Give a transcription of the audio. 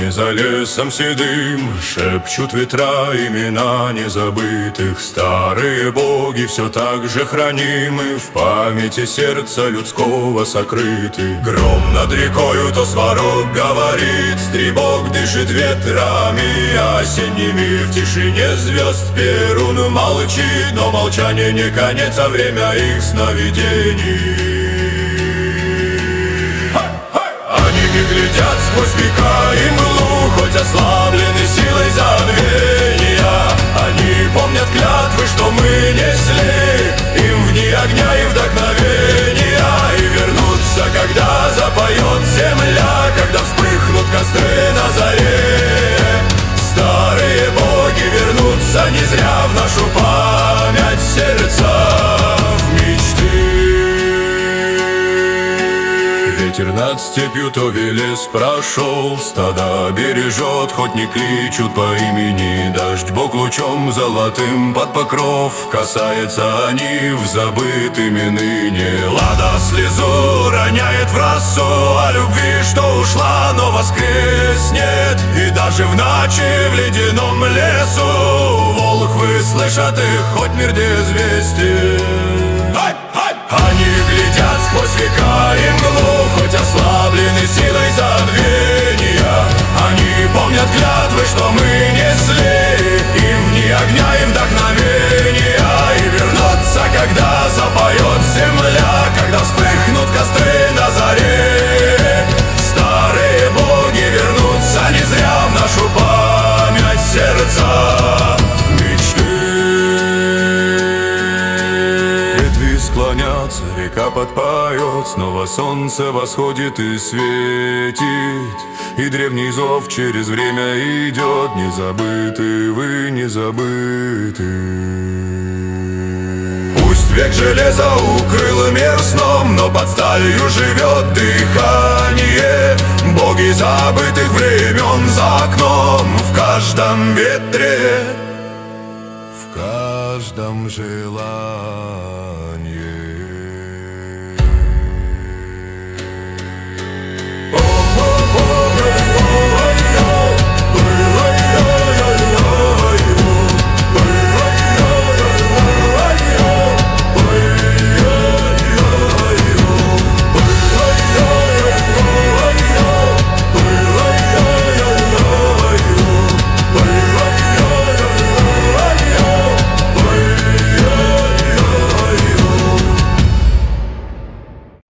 Где за лесом седым шепчут ветра имена незабытых. Старые боги все так же хранимы, в памяти сердца людского сокрыты. Гром над рекою то сварог говорит, стрибок дышит ветрами осенними. В тишине звезд Перун молчит, но молчание не конец, а время их сновидений. Они глядят сквозь века и мглу, хоть ослаблены силой забвения. Они помнят клятвы, что мы несли им в дни огня и вдохновения. И вернутся, когда запоет земля, когда вспыхнут костры на заре. Старые боги вернутся не зря в нашу память сердца, в мечты. Ветер над степью то велес прошел, стада бережет, хоть не кличут по имени. Дождь Бог лучом золотым под покров касается них забытыми ныне. Лада слезу роняет в росу о любви, что ушла, но воскреснет. И даже в ночи в ледяном лесу волхвы слышат их, хоть мир известен. Они глядят сквозь века и мглу, хоть ослаблены силой забвения. Они помнят клятвы, что мы несли им в дни огня и вдохновения. И вернутся, когда запоет земля, когда вспыхнут костры на заре. Старые боги вернутся не зря в нашу память сердца, склонятся, река подпоет, снова солнце восходит и светит. И древний зов через время идет, не забыты вы, не забыты. Пусть век железа укрыл мир сном, но под сталью живет дыхание боги забытых времен за окном. В каждом ветре, в каждом желании.